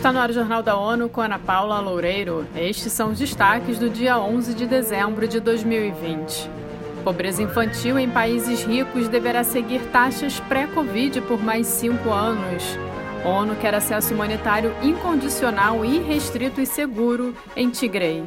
Está no ar o Jornal da ONU com Ana Paula Loureiro. Estes são os destaques do dia 11 de dezembro de 2020. Pobreza infantil em países ricos deverá seguir taxas pré-Covid por mais 5 anos. A ONU quer acesso humanitário incondicional, irrestrito e seguro em Tigray.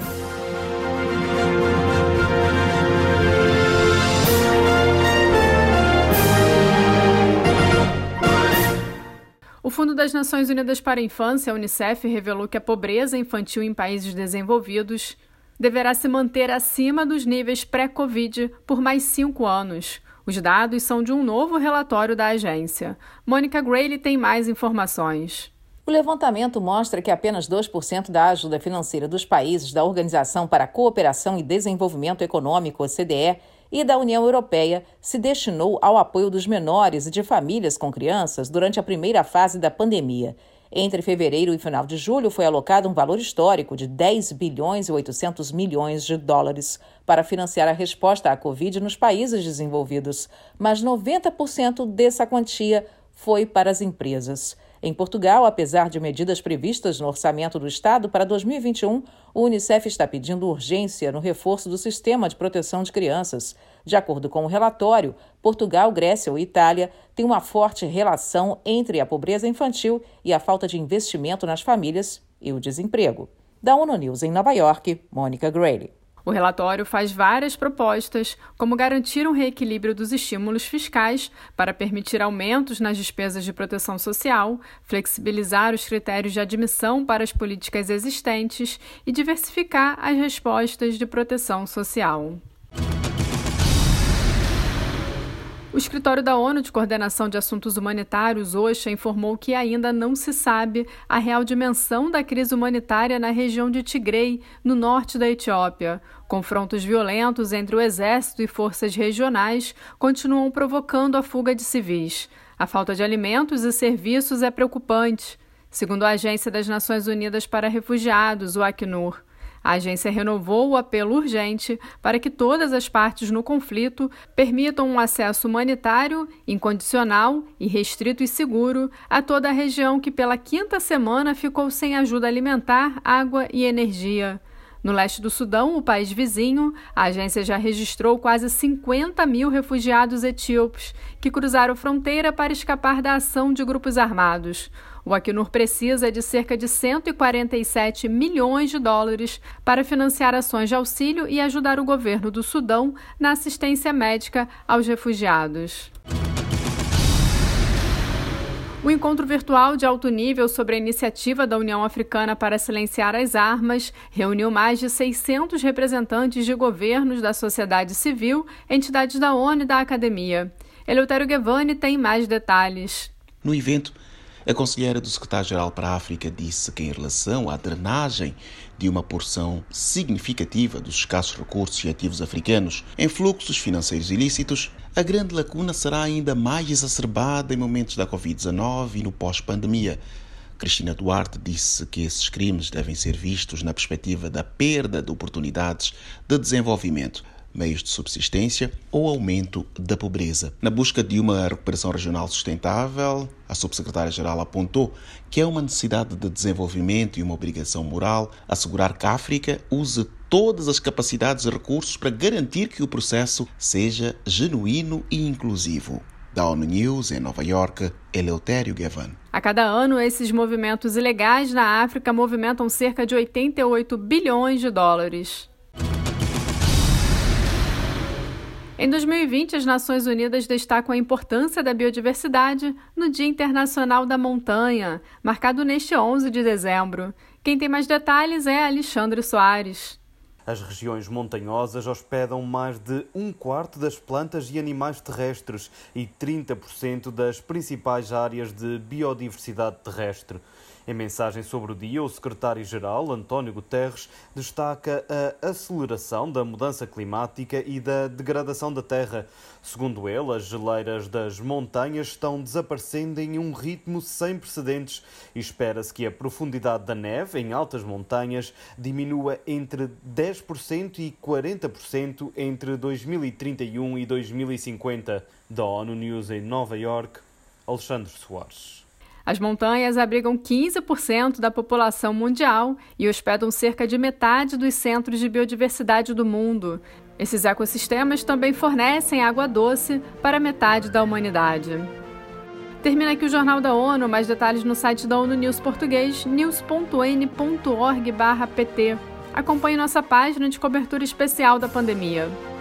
O Fundo das Nações Unidas para a Infância, a Unicef, revelou que a pobreza infantil em países desenvolvidos deverá se manter acima dos níveis pré-Covid por mais 5 anos. Os dados são de um novo relatório da agência. Mônica Grayle tem mais informações. O levantamento mostra que apenas 2% da ajuda financeira dos países da Organização para a Cooperação e Desenvolvimento Econômico, OCDE, e da União Europeia se destinou ao apoio dos menores e de famílias com crianças durante a primeira fase da pandemia. Entre fevereiro e final de julho foi alocado um valor histórico de 10 bilhões e 800 milhões de dólares para financiar a resposta à Covid nos países desenvolvidos, mas 90% dessa quantia foi para as empresas. Em Portugal, apesar de medidas previstas no orçamento do Estado para 2021, o Unicef está pedindo urgência no reforço do sistema de proteção de crianças. De acordo com o relatório, Portugal, Grécia e Itália têm uma forte relação entre a pobreza infantil e a falta de investimento nas famílias e o desemprego. Da ONU News em Nova York, Mônica Grayle. O relatório faz várias propostas, como garantir um reequilíbrio dos estímulos fiscais para permitir aumentos nas despesas de proteção social, flexibilizar os critérios de admissão para as políticas existentes e diversificar as respostas de proteção social. O Escritório da ONU de Coordenação de Assuntos Humanitários, OCHA, informou que ainda não se sabe a real dimensão da crise humanitária na região de Tigray, no norte da Etiópia. Confrontos violentos entre o exército e forças regionais continuam provocando a fuga de civis. A falta de alimentos e serviços é preocupante, segundo a Agência das Nações Unidas para Refugiados, o Acnur. A agência renovou o apelo urgente para que todas as partes no conflito permitam um acesso humanitário, incondicional, irrestrito e seguro a toda a região que pela 5ª semana ficou sem ajuda alimentar, água e energia. No leste do Sudão, o país vizinho, a agência já registrou quase 50 mil refugiados etíopes que cruzaram fronteira para escapar da ação de grupos armados. O Acnur precisa de cerca de 147 milhões de dólares para financiar ações de auxílio e ajudar o governo do Sudão na assistência médica aos refugiados. O encontro virtual de alto nível sobre a iniciativa da União Africana para silenciar as armas reuniu mais de 600 representantes de governos da sociedade civil, entidades da ONU e da academia. Eleutério Gavan tem mais detalhes. No evento, a conselheira do secretário-geral para a África disse que, em relação à drenagem de uma porção significativa dos escassos recursos e ativos africanos em fluxos financeiros ilícitos, a grande lacuna será ainda mais exacerbada em momentos da Covid-19 e no pós-pandemia. Cristina Duarte disse que esses crimes devem ser vistos na perspectiva da perda de oportunidades de desenvolvimento, meios de subsistência ou aumento da pobreza. Na busca de uma recuperação regional sustentável, a subsecretária-geral apontou que é uma necessidade de desenvolvimento e uma obrigação moral assegurar que a África use todas as capacidades e recursos para garantir que o processo seja genuíno e inclusivo. Da ONU News, em Nova York, Eleutério Gavan. A cada ano, esses movimentos ilegais na África movimentam cerca de 88 bilhões de dólares. Em 2020, as Nações Unidas destacam a importância da biodiversidade no Dia Internacional da Montanha, marcado neste 11 de dezembro. Quem tem mais detalhes é Alexandre Soares. As regiões montanhosas hospedam mais de 1/4 das plantas e animais terrestres e 30% das principais áreas de biodiversidade terrestre. Em mensagem sobre o dia, o secretário-geral, António Guterres, destaca a aceleração da mudança climática e da degradação da terra. Segundo ele, as geleiras das montanhas estão desaparecendo em um ritmo sem precedentes e espera-se que a profundidade da neve em altas montanhas diminua entre 10% e 40% entre 2031 e 2050. Da ONU News em Nova York, Alexandre Soares. As montanhas abrigam 15% da população mundial e hospedam cerca de metade dos centros de biodiversidade do mundo. Esses ecossistemas também fornecem água doce para metade da humanidade. Termina aqui o Jornal da ONU. Mais detalhes no site da ONU News português, news.n.org/pt. Acompanhe nossa página de cobertura especial da pandemia.